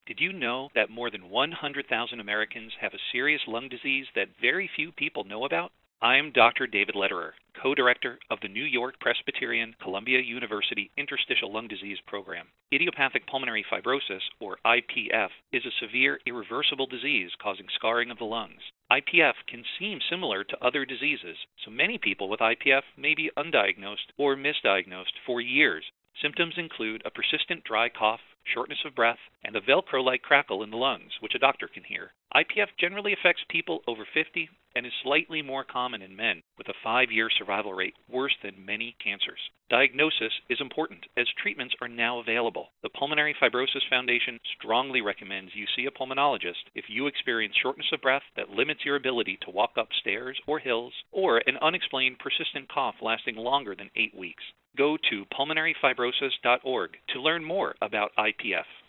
Did you know that more than 100,000 Americans have a serious lung disease that very few people know about? I'm Dr. David Lederer, co-director of the New York Presbyterian Columbia University Interstitial Lung Disease Program. Idiopathic pulmonary fibrosis, or IPF, is a severe irreversible disease causing scarring of the lungs. IPF can seem similar to other diseases, so many people with IPF may be undiagnosed or misdiagnosed for years. Symptoms include a persistent dry cough, shortness of breath, and a Velcro-like crackle in the lungs, which a doctor can hear. IPF generally affects people over 50 and is slightly more common in men, with a 5-year survival rate worse than many cancers. Diagnosis is important, as treatments are now available. The Pulmonary Fibrosis Foundation strongly recommends you see a pulmonologist if you experience shortness of breath that limits your ability to walk up stairs or hills, or an unexplained persistent cough lasting longer than 8 weeks. Go to pulmonaryfibrosis.org to learn more about IPF.